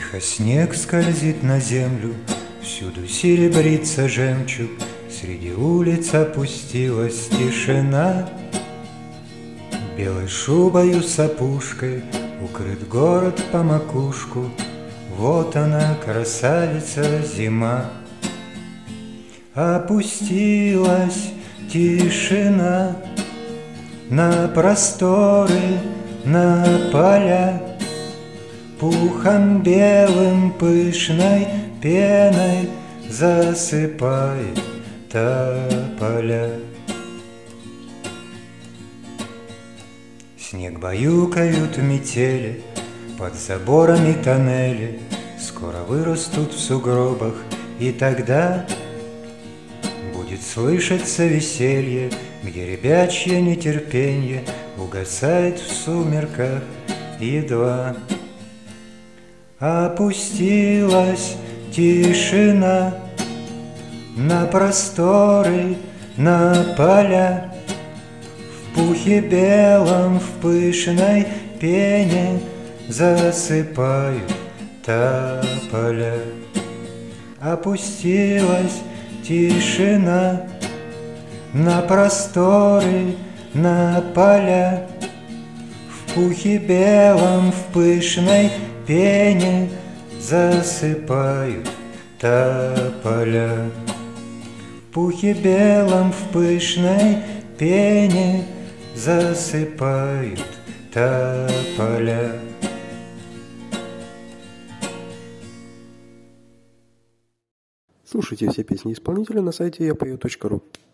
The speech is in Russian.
Тихо снег скользит на землю, всюду серебрится жемчуг, среди улиц опустилась тишина. Белой шубою с опушкой укрыт город по макушку, вот она, красавица зима. Опустилась тишина на просторы, на поля, пухом белым пышной пеной засыпает тополя. Снег баюкают метели, под заборами тоннели скоро вырастут в сугробах, и тогда будет слышаться веселье, где ребячье нетерпенье угасает в сумерках едва. Опустилась тишина на просторы, на поля, в пухе белом, в пышной пене засыпают тополя. Опустилась тишина на просторы, на поля, в пухе белом, в пышной пене засыпают тополя. В пухе белом, в пышной пене засыпают тополя. Слушайте все песни исполнителя на сайте yapою.ru.